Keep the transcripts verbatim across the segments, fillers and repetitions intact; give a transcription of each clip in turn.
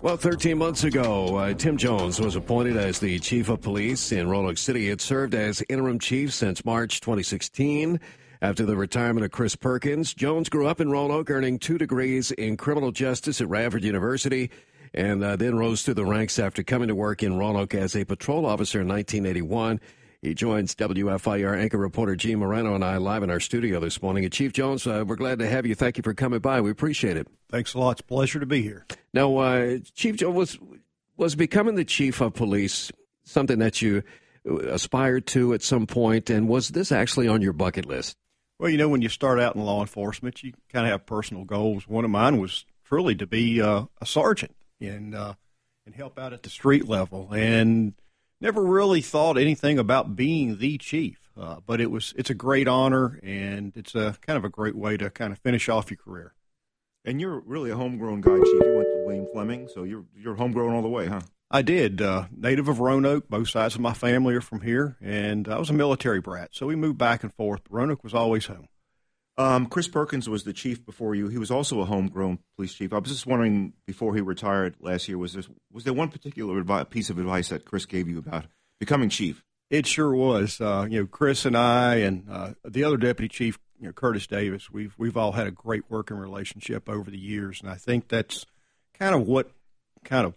Well, thirteen months ago, uh, Tim Jones was appointed as the chief of police in Roanoke City. He had served as interim chief since March twenty sixteen. After the retirement of Chris Perkins, Jones grew up in Roanoke, earning two degrees in criminal justice at Radford University, and uh, then rose through the ranks after coming to work in Roanoke as a patrol officer in nineteen eighty-one. He joins W F I R anchor reporter Gene Moreno and I live in our studio this morning. And Chief Jones, uh, we're glad to have you. Thank you for coming by. We appreciate it. Thanks a lot. It's a pleasure to be here. Now, uh, Chief Jones, was, was becoming the chief of police something that you aspired to at some point, and was this actually on your bucket list? Well, you know, when you start out in law enforcement, you kind of have personal goals. One of mine was truly to be uh, a sergeant and uh, and help out at the street level, and never really thought anything about being the chief. Uh, but it was it's a great honor, and it's a kind of a great way to kind of finish off your career. And you're really a homegrown guy, Chief. You went to William Fleming, so you're you're homegrown all the way, huh? I did. Uh, native of Roanoke. Both sides of my family are from here, and I was a military brat, so we moved back and forth. Roanoke was always home. Um, Chris Perkins was the chief before you. He was also a homegrown police chief. I was just wondering, before he retired last year, was there, was there one particular advi- piece of advice that Chris gave you about becoming chief? It sure was. Uh, you know, Chris and I and uh, the other deputy chief, you know, Curtis Davis, we've we've all had a great working relationship over the years, and I think that's kind of what kind of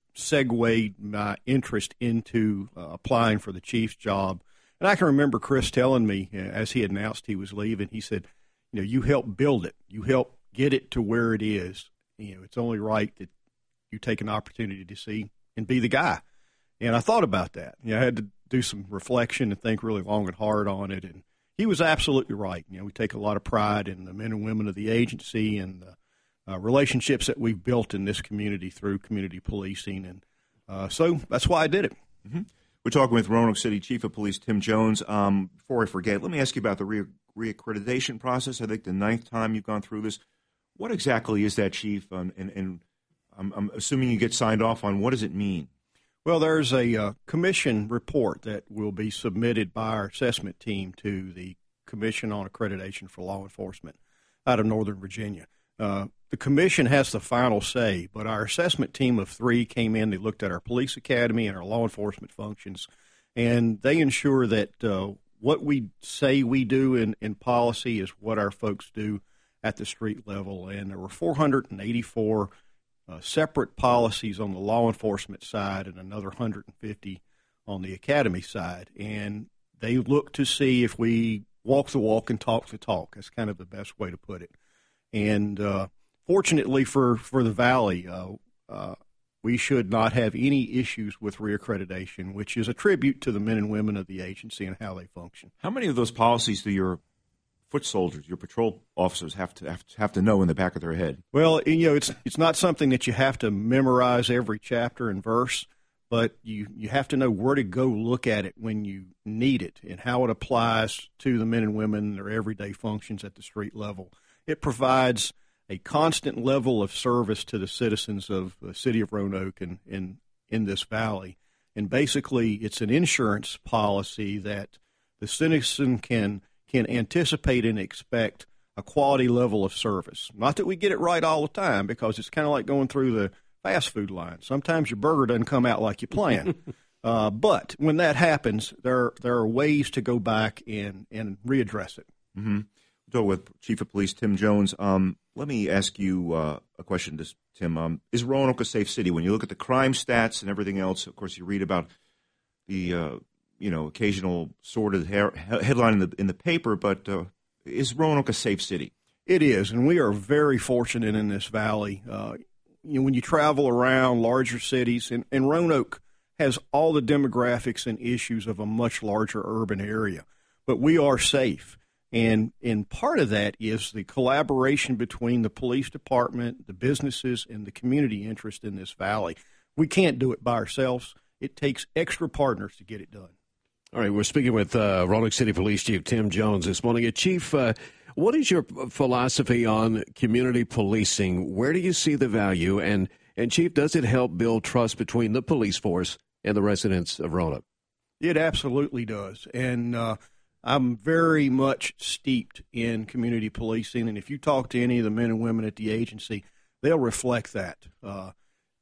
segued my interest into uh, applying for the chief's job. And I can remember Chris telling me, uh, as he announced he was leaving, he said, you know, you help build it. You help get it to where it is. You know, it's only right that you take an opportunity to see and be the guy. And I thought about that. You know, I had to do some reflection and think really long and hard on it. And he was absolutely right. You know, we take a lot of pride in the men and women of the agency and the uh, relationships that we've built in this community through community policing. And uh, so that's why I did it. Mm-hmm. We're talking with Roanoke City Chief of Police Tim Jones. Um, before I forget, let me ask you about the re- reaccreditation process. I think the ninth time you've gone through this. What exactly is that, Chief? Um, and and I'm, I'm assuming you get signed off on. What does it mean? Well, there's a uh, commission report that will be submitted by our assessment team to the Commission on Accreditation for Law Enforcement out of Northern Virginia. Uh, the commission has the final say, but our assessment team of three came in. They looked at our police academy and our law enforcement functions, and they ensure that uh, what we say we do in, in policy is what our folks do at the street level. And there were four hundred eighty-four uh, separate policies on the law enforcement side and another one hundred fifty on the academy side. And they look to see if we walk the walk and talk the talk. That's kind of the best way to put it. And uh, fortunately for, for the Valley, uh, uh, we should not have any issues with reaccreditation, which is a tribute to the men and women of the agency and how they function. How many of those policies do your foot soldiers, your patrol officers, have to have to, have to know in the back of their head? Well, you know, it's it's not something that you have to memorize every chapter and verse, but you, you have to know where to go look at it when you need it and how it applies to the men and women in their everyday functions at the street level. It provides a constant level of service to the citizens of the city of Roanoke and in, in this valley. And basically, it's an insurance policy that the citizen can can anticipate and expect a quality level of service. Not that we get it right all the time, because it's kind of like going through the fast food line. Sometimes your burger doesn't come out like you plan. uh, but when that happens, there there are ways to go back and, and readdress it. Mm-hmm. With Chief of Police Tim Jones. Um, let me ask you uh, a question, to Tim. Um, is Roanoke a safe city? When you look at the crime stats and everything else, of course, you read about the uh, you know occasional sordid hair, headline in the in the paper. But uh, is Roanoke a safe city? It is, and we are very fortunate in this valley. Uh, you know, when you travel around larger cities, and, and Roanoke has all the demographics and issues of a much larger urban area, but we are safe. And and part of that is the collaboration between the police department, the businesses, and the community interest in this valley. We can't do it by ourselves. It takes extra partners to get it done. All right, we're speaking with uh, Roanoke City Police Chief Tim Jones this morning. Uh, Chief, uh, what is your philosophy on community policing? Where do you see the value? And, and Chief, does it help build trust between the police force and the residents of Roanoke? It absolutely does. And uh, I'm very much steeped in community policing, and if you talk to any of the men and women at the agency, they'll reflect that. Uh,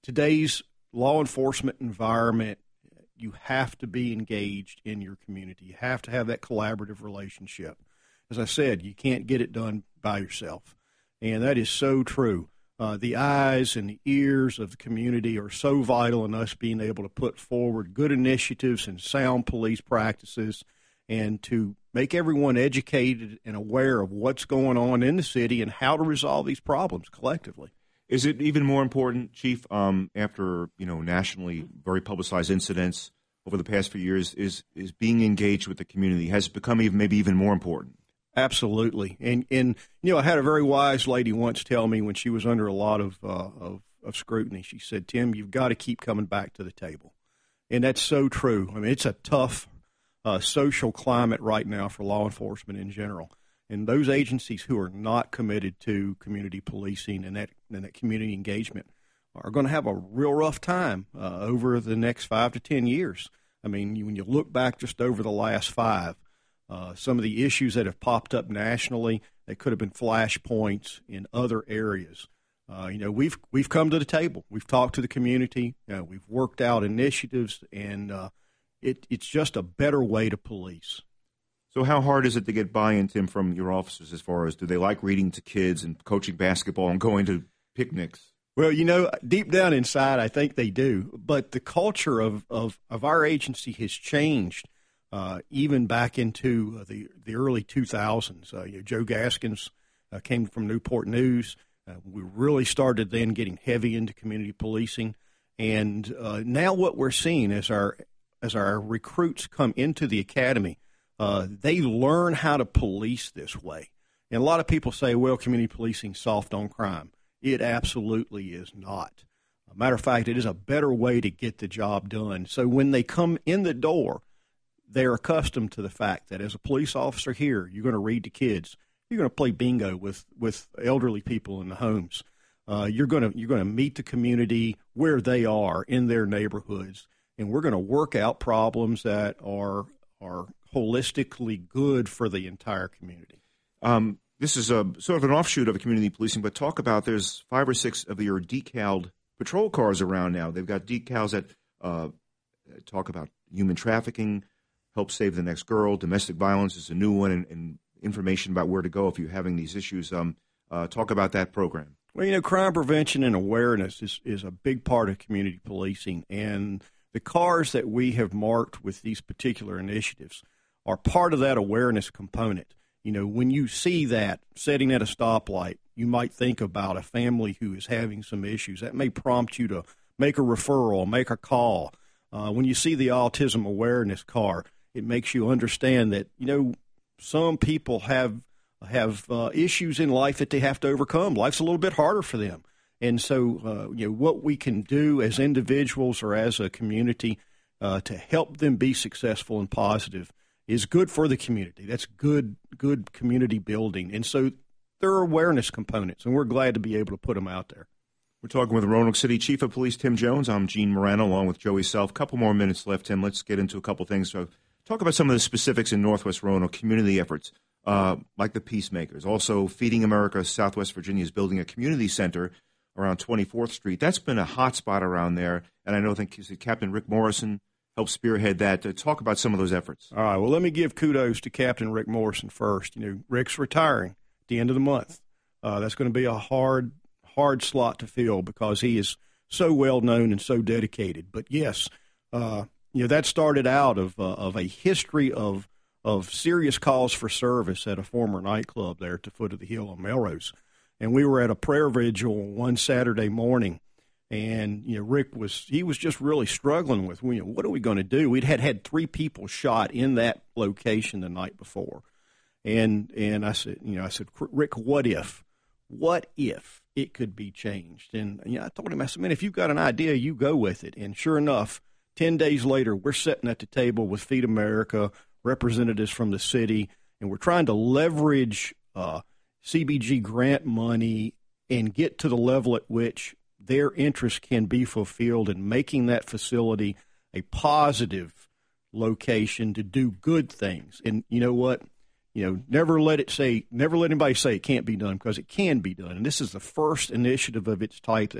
today's law enforcement environment, you have to be engaged in your community. You have to have that collaborative relationship. As I said, you can't get it done by yourself, and that is so true. Uh, the eyes and the ears of the community are so vital in us being able to put forward good initiatives and sound police practices and to make everyone educated and aware of what's going on in the city and how to resolve these problems collectively. Is it even more important, Chief, um, after, you know, nationally very publicized incidents over the past few years, is is being engaged with the community has become even maybe even more important? Absolutely. And, and you know, I had a very wise lady once tell me when she was under a lot of, uh, of, of scrutiny, she said, Tim, you've got to keep coming back to the table. And that's so true. I mean, it's a tough uh, social climate right now for law enforcement in general. And those agencies who are not committed to community policing and that, and that community engagement are going to have a real rough time uh, over the next five to ten years. I mean, when you look back just over the last five, Uh, some of the issues that have popped up nationally that could have been flashpoints in other areas. Uh, you know, we've we've come to the table. We've talked to the community. You know, we've worked out initiatives, and uh, it, it's just a better way to police. So how hard is it to get buy-in, Tim, from your officers as far as do they like reading to kids and coaching basketball and going to picnics? Well, you know, deep down inside, I think they do. But the culture of, of, of our agency has changed. Uh, even back into uh, the the early two thousands, uh, you know, Joe Gaskins uh, came from Newport News. Uh, we really started then getting heavy into community policing, and uh, now what we're seeing as our as our recruits come into the academy, uh, they learn how to police this way. And a lot of people say, "Well, community policing soft on crime." It absolutely is not. As a matter of fact, it is a better way to get the job done. So when they come in the door, they're accustomed to the fact that as a police officer here, you're going to read to kids. You're going to play bingo with, with elderly people in the homes. Uh, you're going to you're going to meet the community where they are in their neighborhoods, and we're going to work out problems that are are holistically good for the entire community. Um, this is a sort of an offshoot of community policing, but talk about there's five or six of your decaled patrol cars around now. They've got decals that uh, talk about human trafficking, Help Save the Next Girl, domestic violence is a new one, and, and information about where to go if you're having these issues. Um, uh, talk about that program. Well, you know, crime prevention and awareness is, is a big part of community policing, and the cars that we have marked with these particular initiatives are part of that awareness component. You know, when you see that sitting at a stoplight, you might think about a family who is having some issues. That may prompt you to make a referral, make a call. Uh, when you see the autism awareness car, it makes you understand that, you know, some people have have uh, issues in life that they have to overcome. Life's a little bit harder for them. And so, uh, you know, what we can do as individuals or as a community uh, to help them be successful and positive is good for the community. That's good, good community building. And so there are awareness components, and we're glad to be able to put them out there. We're talking with Roanoke City Chief of Police Tim Jones. I'm Gene Morano, along with Joey Self. A couple more minutes left, Tim. Let's get into a couple things. So talk about some of the specifics in Northwest Roanoke community efforts, uh, like the Peacemakers. Also, Feeding America Southwest Virginia is building a community center around twenty-fourth Street. That's been a hot spot around there, and I know think Captain Rick Morrison helped spearhead that. Uh, talk about some of those efforts. All right, well, let me give kudos to Captain Rick Morrison first. You know, Rick's retiring at the end of the month. Uh, that's going to be a hard, hard slot to fill because he is so well known and so dedicated. But yes, uh, you know, that started out of uh, of a history of of serious calls for service at a former nightclub there at the foot of the hill on Melrose. And we were at a prayer vigil one Saturday morning, and, you know, Rick was, he was just really struggling with, you know, what are we going to do? We'd had had three people shot in that location the night before. And, and I said, you know, I said, Rick, what if, what if it could be changed? And, you know, I told him, I said, man, if you've got an idea, you go with it. And sure enough, ten days later, we're sitting at the table with Feed America, representatives from the city, and we're trying to leverage uh, C B G grant money and get to the level at which their interest can be fulfilled in making that facility a positive location to do good things. And you know what? You know, never let it say, never let anybody say it can't be done, because it can be done. And this is the first initiative of its type that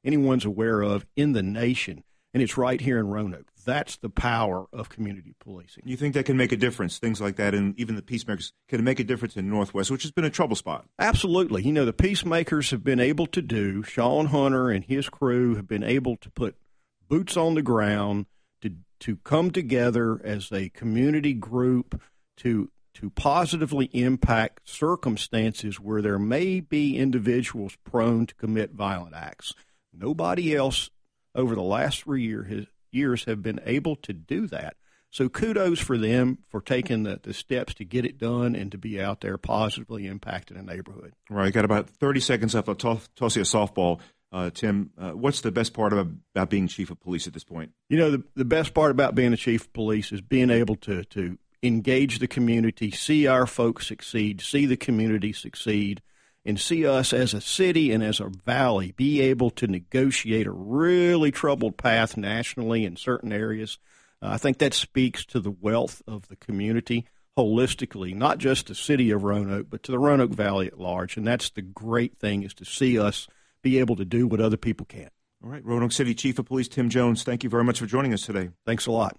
anyone's aware of in the nation, and it's right here in Roanoke. That's the power of community policing. You think that can make a difference, things like that, and even the Peacemakers, can make a difference in Northwest, which has been a trouble spot? Absolutely. You know, the Peacemakers have been able to do, Sean Hunter and his crew have been able to put boots on the ground, to to come together as a community group to to positively impact circumstances where there may be individuals prone to commit violent acts. Nobody else over the last three year, his, years have been able to do that. So kudos for them for taking the, the steps to get it done and to be out there positively impacting a neighborhood. Right. Got about thirty seconds left. I'll toss, toss you a softball. Uh, Tim, uh, what's the best part about, about being chief of police at this point? You know, the, the best part about being a chief of police is being able to to engage the community, see our folks succeed, see the community succeed, and see us as a city and as a valley be able to negotiate a really troubled path nationally in certain areas. Uh, I think that speaks to the wealth of the community holistically, not just the city of Roanoke, but to the Roanoke Valley at large. And that's the great thing, is to see us be able to do what other people can't. All right, Roanoke City Chief of Police Tim Jones, thank you very much for joining us today. Thanks a lot.